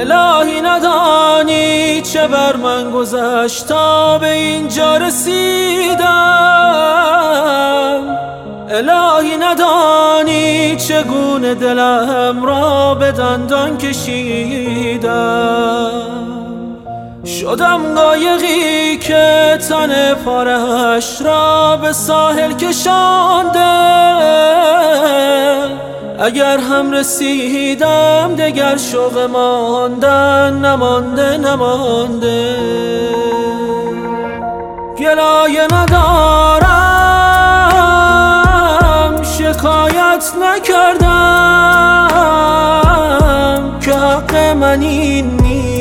الهی ندانی چه بر من گذشت تا به اینجا رسیدم. الهی ندانی چگونه دلم را به دندان کشیدم. شدم قایقی که تن پارش را به ساحل کشانده. اگر هم رسیدم دگر شوق ماندن نمانده. گلایه ندارم، شکایت نکردم که حق من این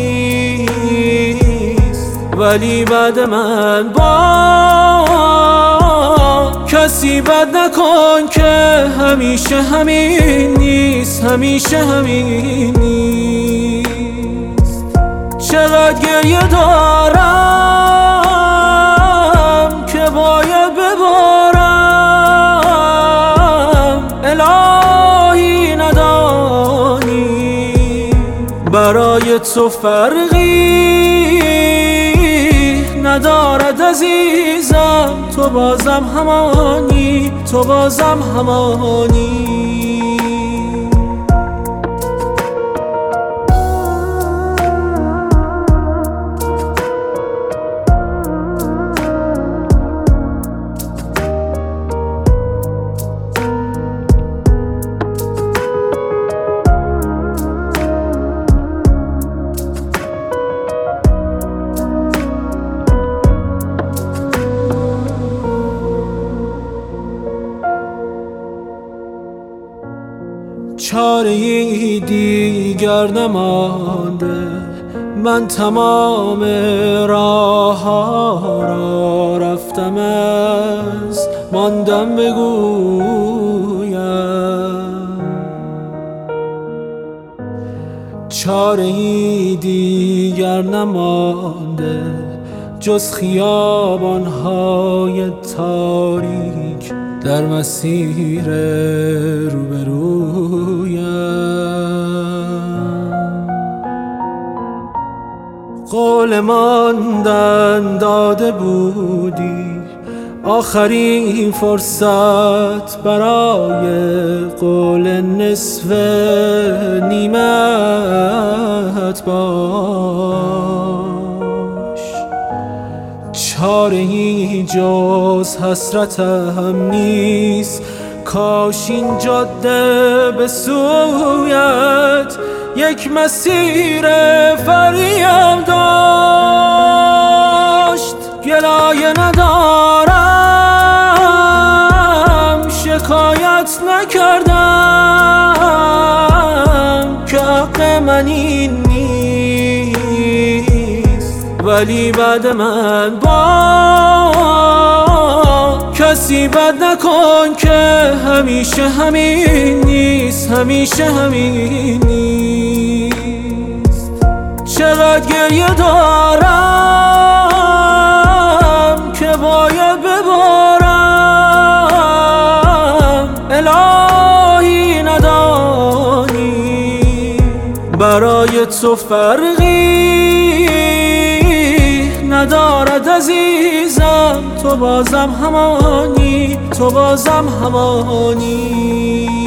نیست. ولی بعد من با کسی بد نکن که همیشه همین نیست، همیشه همین نیست. چقدر گریه دارم که باید ببارم. الهی ندانی برای تو فرقی ندارد عزیزم. تو بازم همانی، تو بازم همانی. چاره‌ای دیگر نمانده، من تمام راه‌ها را رفتم، از ماندم بگویم. چاره‌ای دیگر نمانده جز خیابان‌های تاریک در مسیر روبرویم. قول ماندن داده بودی، آخرین فرصت برای قول نصف نیمت باش. چاره‌ای جز حسرتم نیست، کاش این جاده به سویت یک مسیر فریم داشت. گلایه ندارم، شکایت نکردم که حق من این نیست. ولی بعد من با کسی بد نکن که همیشه همین نیست، همیشه همین نیست. چقدر گریه دارم که باید ببارم. الهی ندانی برای تو فرقی ندارد عزیزم. تو بازم همانی، تو بازم همانی.